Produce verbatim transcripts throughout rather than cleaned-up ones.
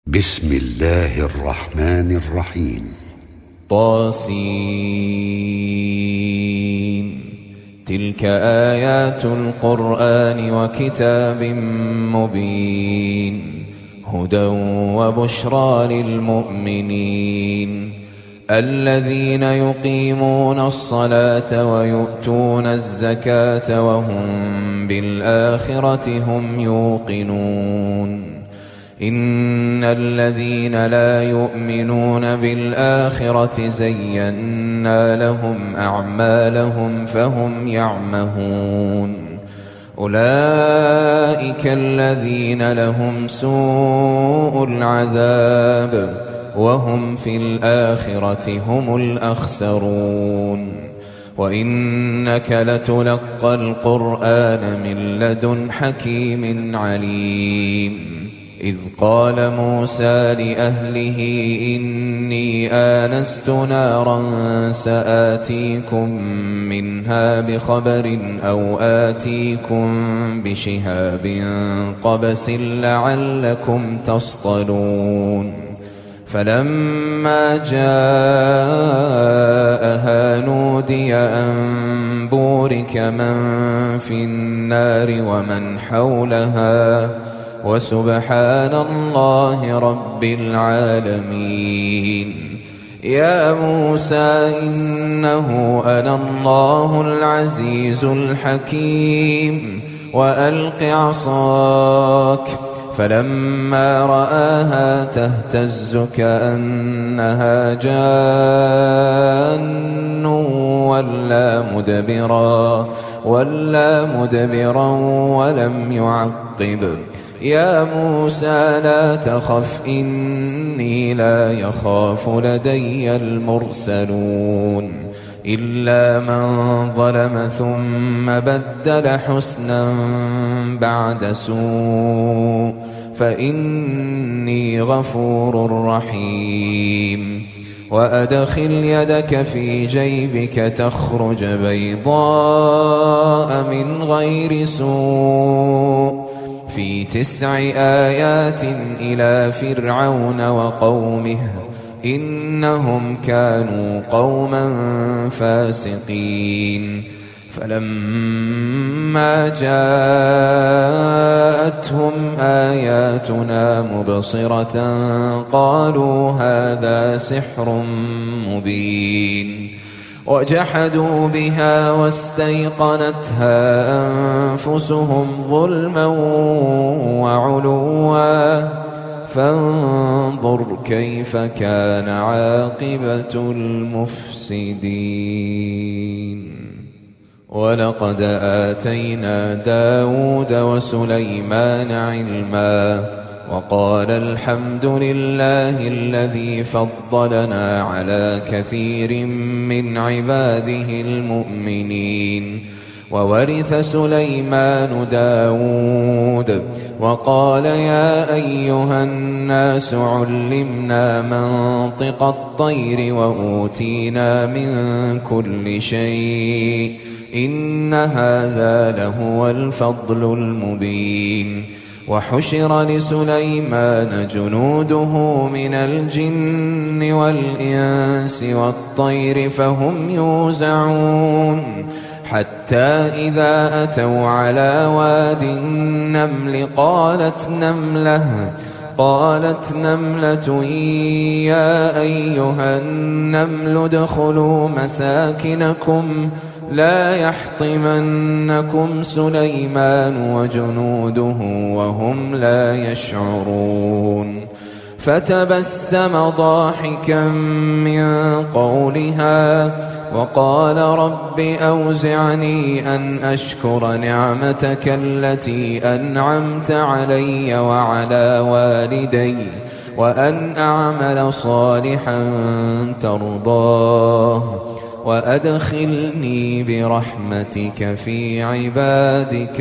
بسم الله الرحمن الرحيم. طاسين. تلك آيات القرآن وكتاب مبين هدى وبشرى للمؤمنين الذين يقيمون الصلاة ويؤتون الزكاة وهم بالآخرة هم يوقنون. إن الذين لا يؤمنون بالآخرة زينا لهم أعمالهم فهم يعمهون. أولئك الذين لهم سوء العذاب وهم في الآخرة هم الأخسرون. وإنك لتلقى القرآن من لدن حكيم عليم. إذ قال موسى لأهله إني آنست نارا سآتيكم منها بخبر أو آتيكم بشهاب قبس لعلكم تصطلون. فلما جاءها نودي أن بورك من في النار ومن حولها وسبحان الله رب العالمين. يا موسى إنه أنا الله العزيز الحكيم وألق عصاك. فلما رآها تهتز كأنها جان ولا مدبرا ولا مدبرا ولم يعقب. يا موسى لا تخف إني لا يخاف لدي المرسلون. إلا من ظلم ثم بدل حسنا بعد سوء فإني غفور رحيم. وأدخل يدك في جيبك تخرج بيضاء من غير سوء في تسع آيات إلى فرعون وقومه إنهم كانوا قوما فاسقين. فلما جاءتهم آياتنا مبصرة قالوا هذا سحر مبين. وجحدوا بها واستيقنتها أنفسهم ظلما وعلوا فانظر كيف كان عاقبة المفسدين. ولقد آتينا داود وسليمان علما وقال الحمد لله الذي فضلنا على كثير من عباده المؤمنين. وورث سليمان داود وقال يا أيها الناس علمنا منطق الطير وأوتينا من كل شيء إن هذا لهو الفضل المبين. وحشر لسليمان جنوده من الجن والإنس والطير فهم يوزعون حتى إذا أتوا على واد النمل قالت نملة قالت نملة يا أيها النمل ادخلوا مساكنكم لا يحطمنكم سليمان وجنوده وهم لا يشعرون. فتبسم ضاحكا من قولها وقال رب أوزعني أن أشكر نعمتك التي أنعمت علي وعلى والدي وأن أعمل صالحا ترضاه وأدخلني برحمتك في عبادك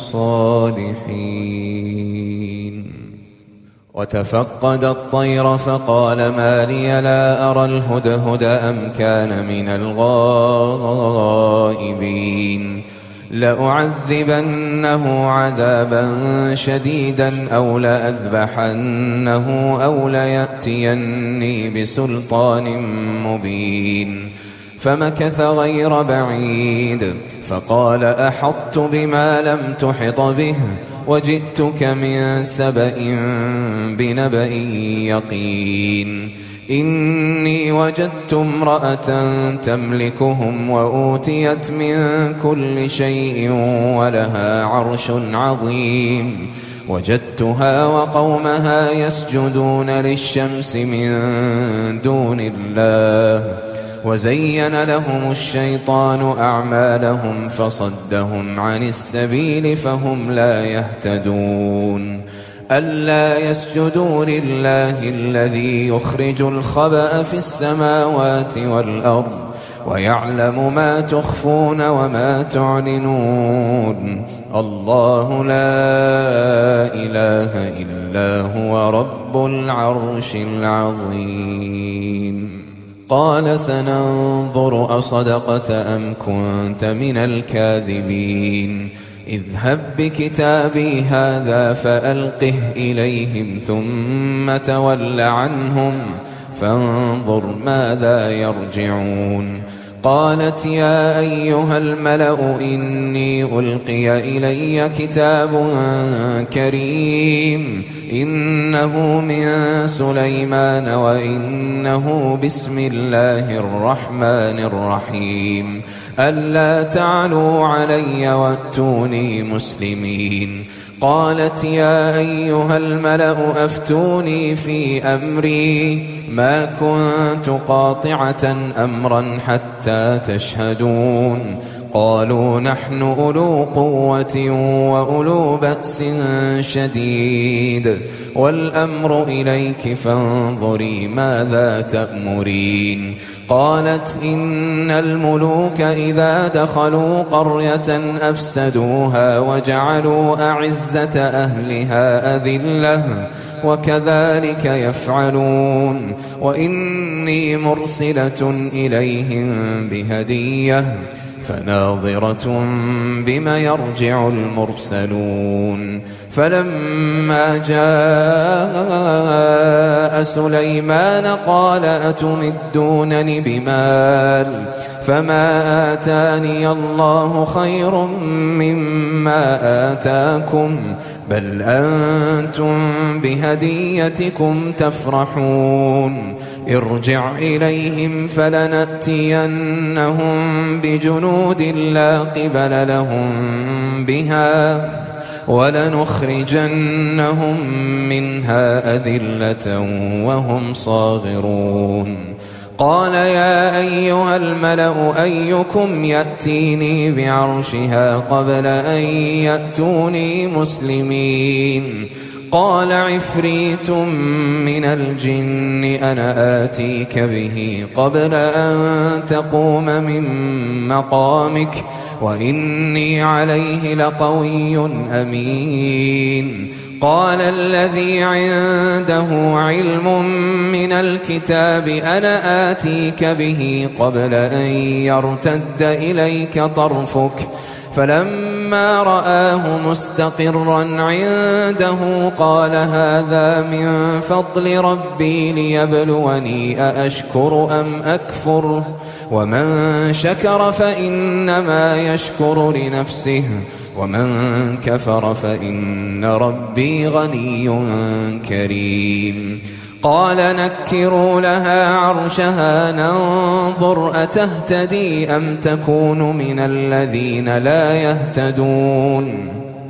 الصالحين. وتفقد الطير فقال ما لي لا أرى الهدهد أم كان من الغائبين. لأعذبنه عذابا شديدا أو لأذبحنه أو ليأتيني بسلطان مبين. فمكث غير بعيد فقال أحطت بما لم تحط به وجئتك من سبأ بنبأ يقين. إني وجدت امرأة تملكهم وأوتيت من كل شيء ولها عرش عظيم. وجدتها وقومها يسجدون للشمس من دون الله وزين لهم الشيطان أعمالهم فصدهم عن السبيل فهم لا يهتدون. ألا يسجدوا لله الذي يخرج الخبأ في السماوات والأرض ويعلم ما تخفون وما تعلنون. الله لا إله إلا هو رب العرش العظيم. قال سننظر أصدقت أم كنت من الكاذبين. اذهب بكتابي هذا فألقه إليهم ثم تول عنهم فانظر ماذا يرجعون. قالت يا أيها الملأ إني ألقي إلي كتاب كريم إنه من سليمان وإنه بسم الله الرحمن الرحيم. ألا تعلوا علي وأتوني مسلمين. قالت يا أيها الملأ أفتوني في أمري ما كنت قاطعة أمرا حتى تشهدون. قالوا نحن أولو قوة وأولو بأس شديد والأمر إليك فانظري ماذا تأمرين. قالت إن الملوك إذا دخلوا قرية أفسدوها وجعلوا أعزة أهلها أذلة وكذلك يفعلون. وإني مرسلة إليهم بهدية فناظرة بما يرجع المرسلون. فلما جاء سليمان قال أتمدونني بمال فما آتاني الله خير مما آتاكم بل أنتم بهديتكم تفرحون. ارجع إليهم فلنأتينهم بجنود لا قبل لهم بها ولنخرجنهم منها أذلة وهم صاغرون. قال يا أيها الملأ أيكم يأتيني بعرشها قبل أن يأتوني مسلمين. قال عفريت من الجن أنا آتيك به قبل أن تقوم من مقامك وإني عليه لقوي أمين. قال الذي عنده علم من الكتاب أنا آتيك به قبل أن يرتد إليك طرفك فلما رآه مستقرا عنده قال هذا من فضل ربي ليبلوني أأشكر أم أكفر ومن شكر فإنما يشكر لنفسه ومن كفر فإن ربي غني كريم. قال نكروا لها عرشها ننظر أتهتدي أم تكون من الذين لا يهتدون.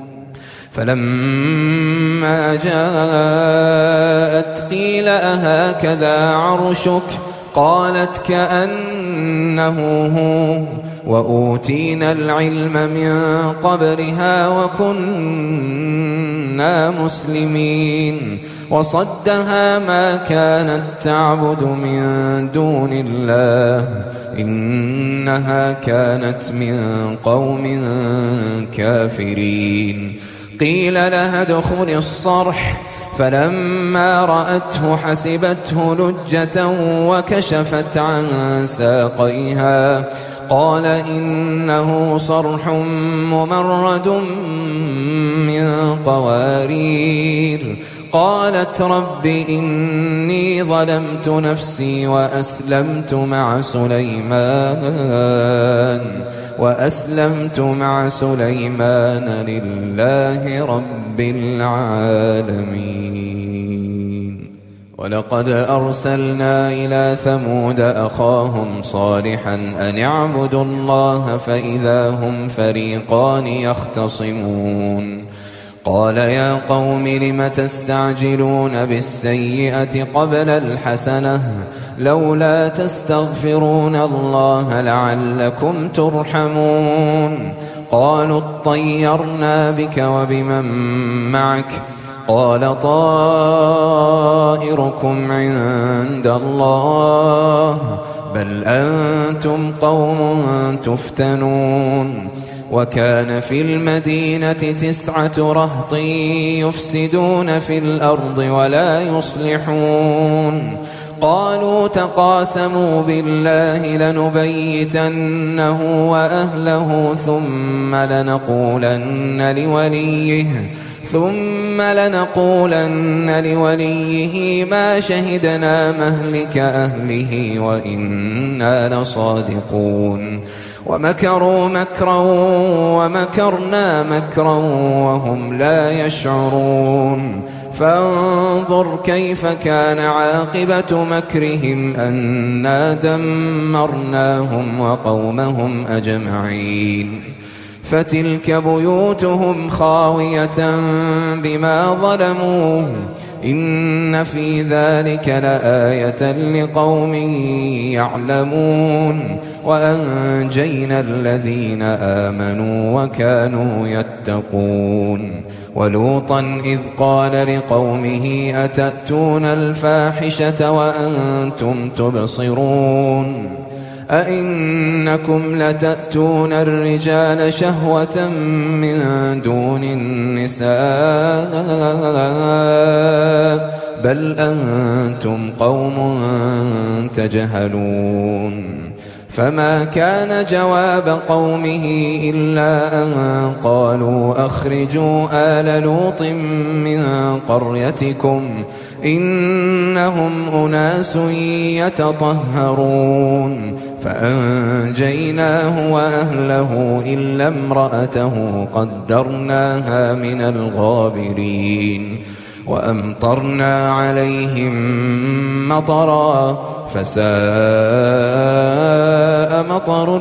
فلما جاءت قيل أهكذا عرشك قالت كأنه هو وأوتينا العلم من قبلها وكنا مسلمين. وصدها ما كانت تعبد من دون الله إنها كانت من قوم كافرين. قيل لها ادخل الصرح فلما رأته حسبته لجة وكشفت عن ساقيها قال إنه صرح ممرد من قوارير. قالت رب إني ظلمت نفسي وأسلمت مع سليمان وأسلمت مع سليمان لله رب العالمين. ولقد أرسلنا إلى ثمود أخاهم صالحا أن اعبدوا الله فإذا هم فريقان يختصمون. قال يا قوم لم تستعجلون بالسيئة قبل الحسنة لولا تستغفرون الله لعلكم ترحمون. قالوا اطيرنا بك وبمن معك قال طائركم عند الله بل أنتم قوم تفتنون. وكان في المدينة تسعة رهط يفسدون في الأرض ولا يصلحون. قالوا تقاسموا بالله لنبيتنه وأهله ثم لنقولن لوليه ثم لنقولن لوليه ما شهدنا مهلك أهله وإنا لصادقون. ومكروا مكرا ومكرنا مكرا وهم لا يشعرون. فانظر كيف كان عاقبة مكرهم أنا دمرناهم وقومهم أجمعين. فتلك بيوتهم خاوية بما ظلموا إن في ذلك لآية لقوم يعلمون. وأنجينا الذين آمنوا وكانوا يتقون. ولوطا إذ قال لقومه أتأتون الفاحشة وأنتم تبصرون أئنكم لتأتون الرجال شهوة من دون النساء بل أنتم قوم تجهلون. فما كان جواب قومه إلا أن قالوا أخرجوا آل لوط من قريتكم إنهم أناس يتطهرون. فأنجيناه وأهله إلا امرأته قدرناها من الغابرين. وأمطرنا عليهم مطرا فساء مطر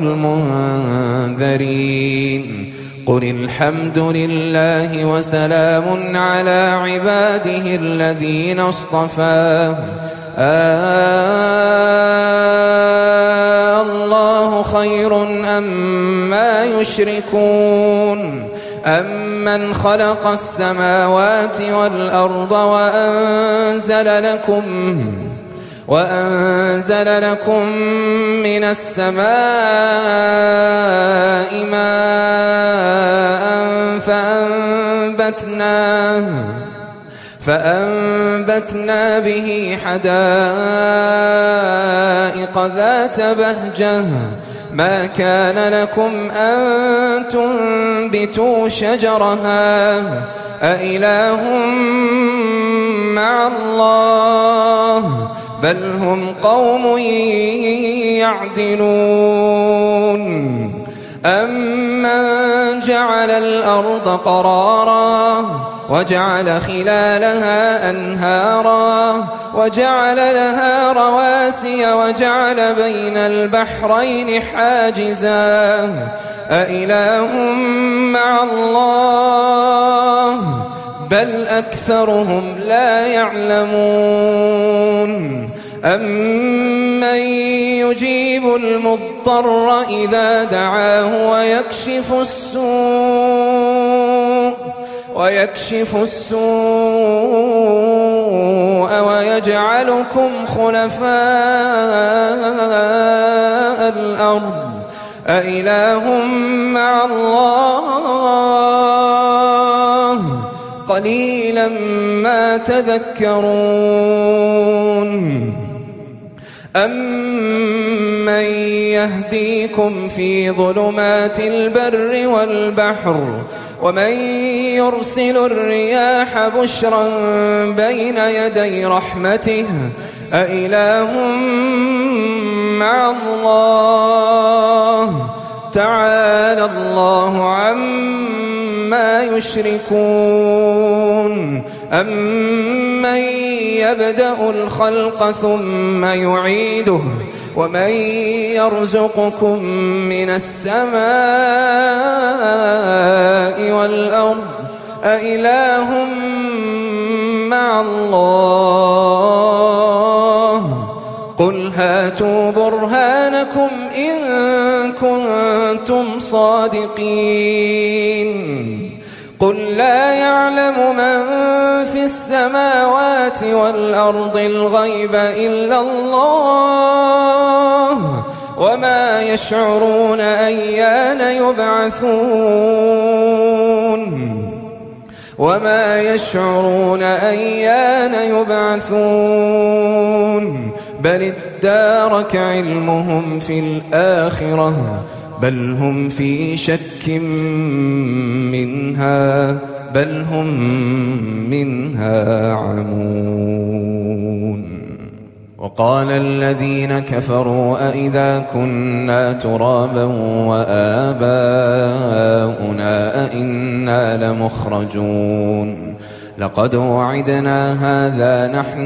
المنذرين. قل الحمد لله وسلام على عباده الذين اصطفى آه الله خير أما يشركون. أمن خلق السماوات والأرض وأنزل لكم وأنزل لكم من السماء ماء فأنبتنا فأنبتنا به حدائق ذات بهجة ما كان لكم أن تنبتوا شجرها أإله مع الله بل هم قوم يعدلون. أمن جعل الأرض قرارا وجعل خلالها أنهارا وجعل لها رواسي وجعل بين البحرين حاجزا أإله مع الله بل أكثرهم لا يعلمون. أمن يجيب المضطر إذا دعاه ويكشف السوء ويكشف السوء ويجعلكم خلفاء الأرض أإله مع الله قليلا ما تذكرون. أمن يهديكم في ظلمات البر والبحر ومن يرسل الرياح بشرا بين يدي رحمته أإله مع الله تعالى الله عما يشركون أمن يبدأ الخلق ثم يعيده ومن يرزقكم من السماء والأرض أإله مع الله قل هاتوا برهانكم إن كنتم صادقين قل لا يعلم من في السماوات والأرض الغيب إلا الله وما يشعرون أيان يبعثون وما يشعرون أيان يبعثون بل ادارك علمهم في الآخرة بل هم في شك منها بل هم منها عمون. وقال الذين كفروا أئذا كنا ترابا وآباؤنا أئنا لمخرجون لقد وعدنا هذا نحن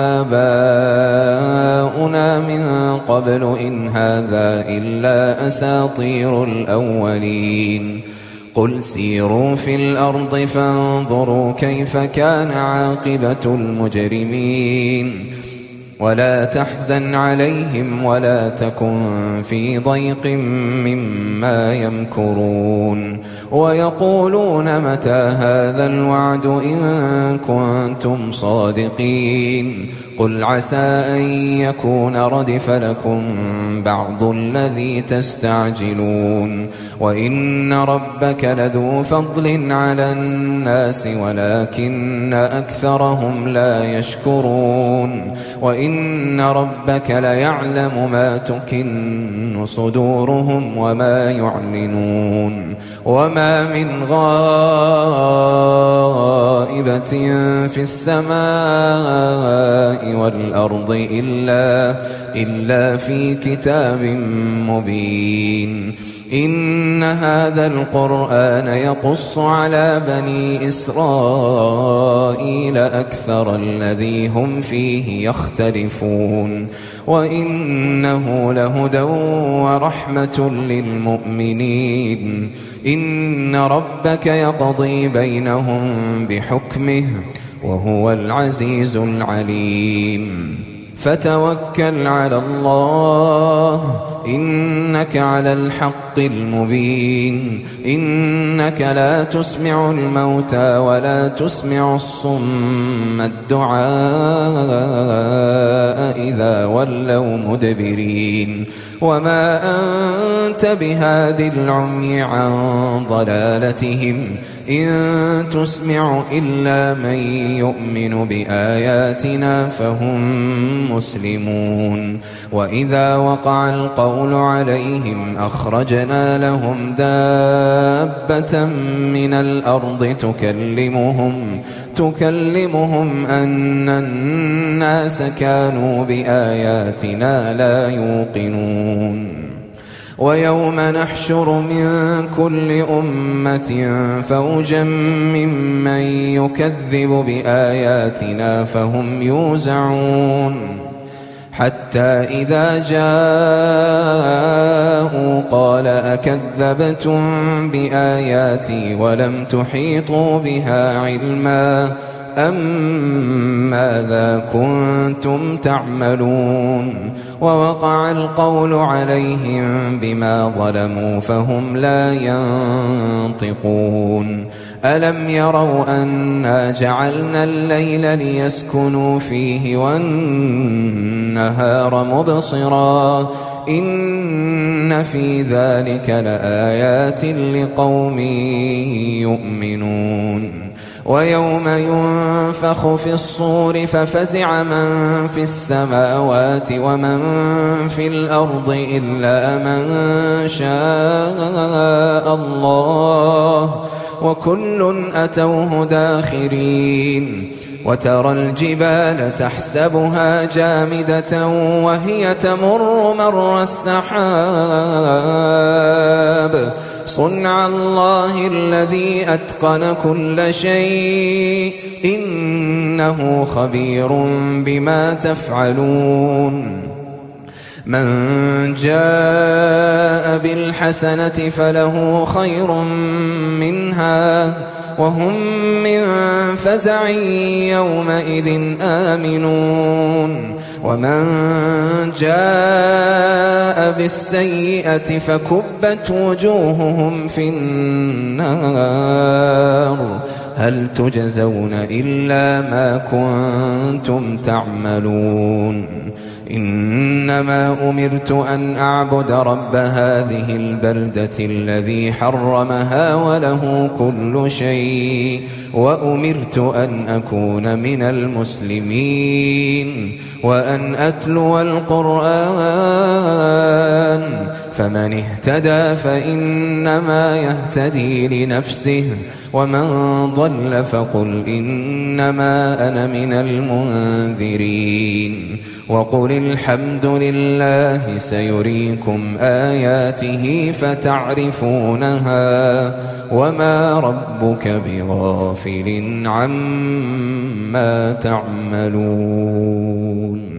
وآباؤنا من قبل إن هذا إلا أساطير الأولين قل سيروا في الأرض فانظروا كيف كان عاقبة المجرمين ولا تحزن عليهم ولا تكن في ضيق مما يمكرون ويقولون متى هذا الوعد إن كنتم صادقين قل عسى أن يكون ردف لكم بعض الذي تستعجلون وإن ربك لذو فضل على الناس ولكن أكثرهم لا يشكرون وإن ربك ليعلم ما تكن صدورهم وما يعلنون وما من غائبة في السماء والأرض إلا, إلا في كتاب مبين إن هذا القرآن يقص على بني إسرائيل أكثر الذي هم فيه يختلفون وإنه لهدى ورحمة للمؤمنين إن ربك يقضي بينهم بحكمه وهو العزيز العليم فتوكل على الله إنك على الحق المبين إنك لا تسمع الموتى ولا تسمع الصم الدعاء إذا ولوا مدبرين وما أنت بهاد العمي عن ضلالتهم إن تسمع إلا من يؤمن بآياتنا فهم مسلمون وإذا وقع القول عليهم أخرجنا لهم دابة من الأرض تكلمهم تكلمهم أن الناس كانوا بآياتنا لا يوقنون ويوم نحشر من كل أمة فوجا ممن يكذب بآياتنا فهم يوزعون حتى إذا جاءوا قال أكذبتم بآياتي ولم تحيطوا بها علما أم ماذا كنتم تعملون ووقع القول عليهم بما ظلموا فهم لا ينطقون ألم يروا أنا جعلنا الليل ليسكنوا فيه والنهار مبصرا إن في ذلك لآيات لقوم يؤمنون ويوم ينفخ في الصور ففزع من في السماوات ومن في الأرض إلا من شاء الله وكل أتوه داخرين وترى الجبال تحسبها جامدة وهي تمر مر السحاب صنع الله الذي أتقن كل شيء إنه خبير بما تفعلون من جاء بالحسنة فله خير منها وهم من فزع يومئذ آمنون ومن جاء بالسيئة فكبت وجوههم في النار هل تجزون إلا ما كنتم تعملون إنما أمرت أن أعبد رب هذه البلدة الذي حرمها وله كل شيء وأمرت أن أكون من المسلمين وأن أتلو القرآن فمن اهتدى فإنما يهتدي لنفسه ومن ضل فقل إنما أنا من المنذرين وقل الحمد لله سيريكم آياته فتعرفونها وما ربك بغافل عما تعملون.